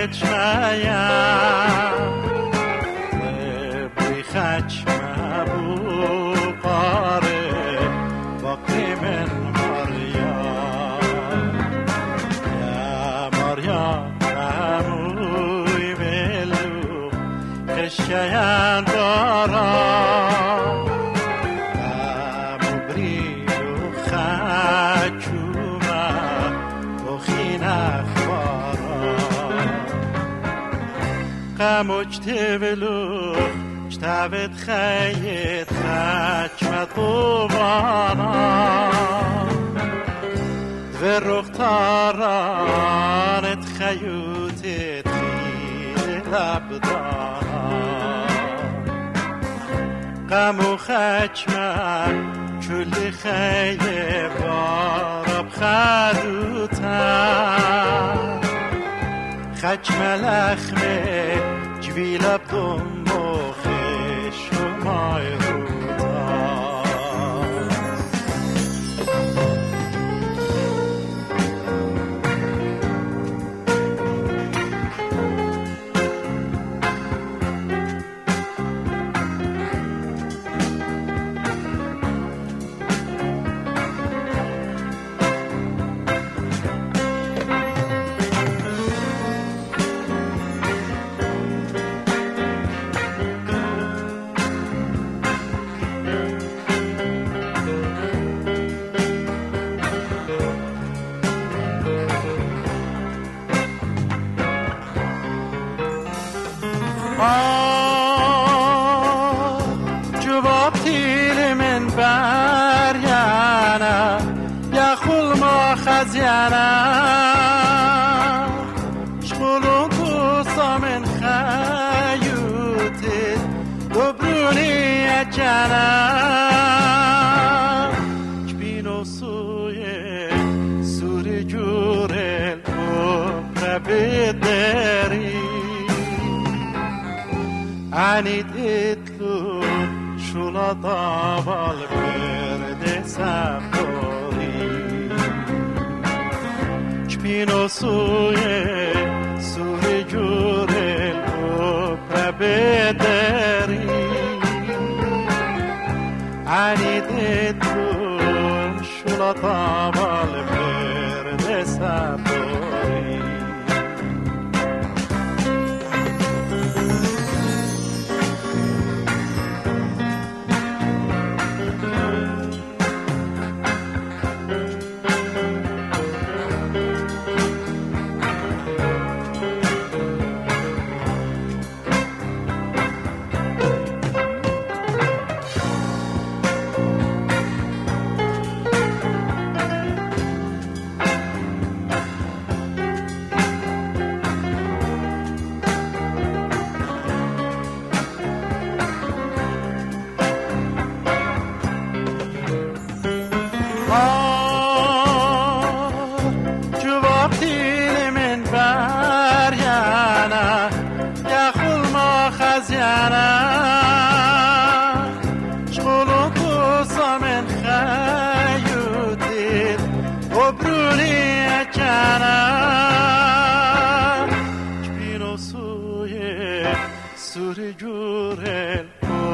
خچمیم بی خچم بو قاره باقی من ماریا هموی بلو خشیان بارا قموج تولو شتابت خيط خشمت قوانا دفروخ تارانت خيوتت خيل لبدانا قمو خشمت چولی خیه بارب خدوتن خچم لخمه جویلب دنبو خش و مای روتا جواب تیل من بریانا یا خل ما خزیانا شخلون توسا من خیوتی دبرونی اجانا جبینو سوی سوری جورل و بدری عنید اتلو شولا داوال برده سفاری چپینو سوی جوره لپه بدری عنید اتلو شولا داوال برده سفاری سوری جورل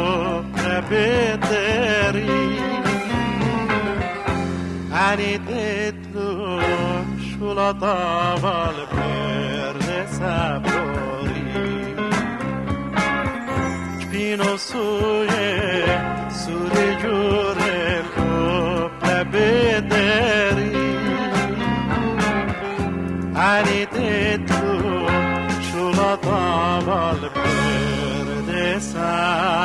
بدری عنید اتلو شولا داوال برده سفاری جبینو سوری جورل بدری عنید اتلو شولا داوال برده سفاری